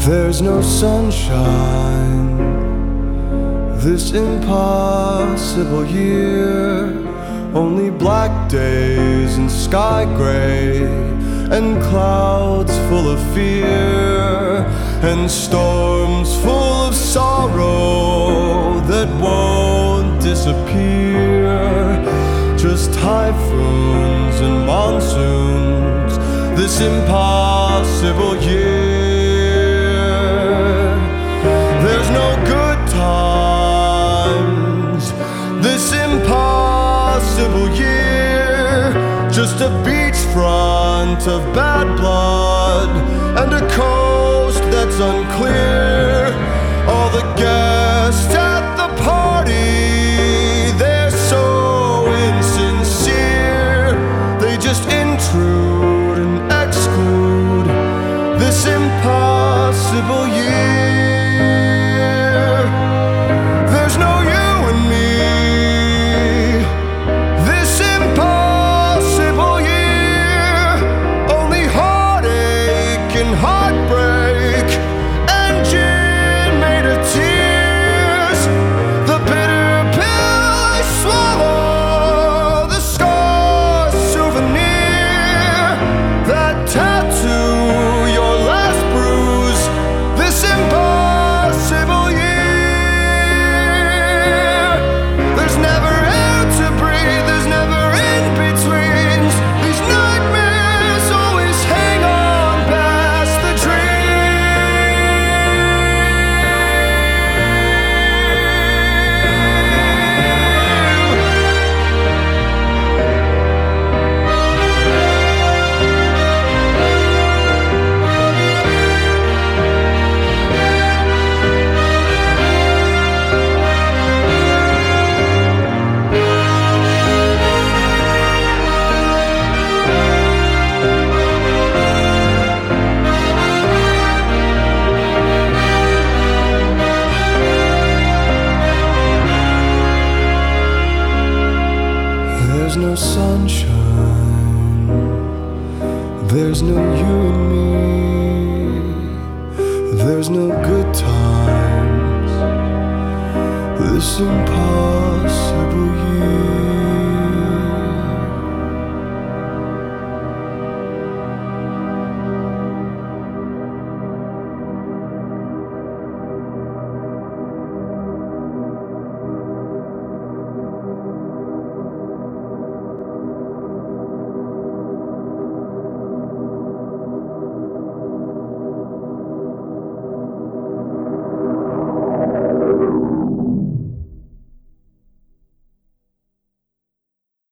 There's no sunshine this impossible year, only black days and sky gray and clouds full of fear and storms full of sorrow that won't disappear. Just typhoons and monsoons this impossible year. There's no good times this impossible year, just a beachfront of bad blood and a coast that's unclear. All the guests at the party, they're so insincere. They just intrude and exclude this impossible year. There's no you and me this impossible year, only heartache and heartbreak and gin made of tears. The bitter pill I swallow, the scar souvenir, that tattoo, your last bruise, this impossible year. There's never air to breathe, there's never in-betweens. These nightmares always hang on past the There's no sunshine, there's no you and me. There's no good times this impossible year.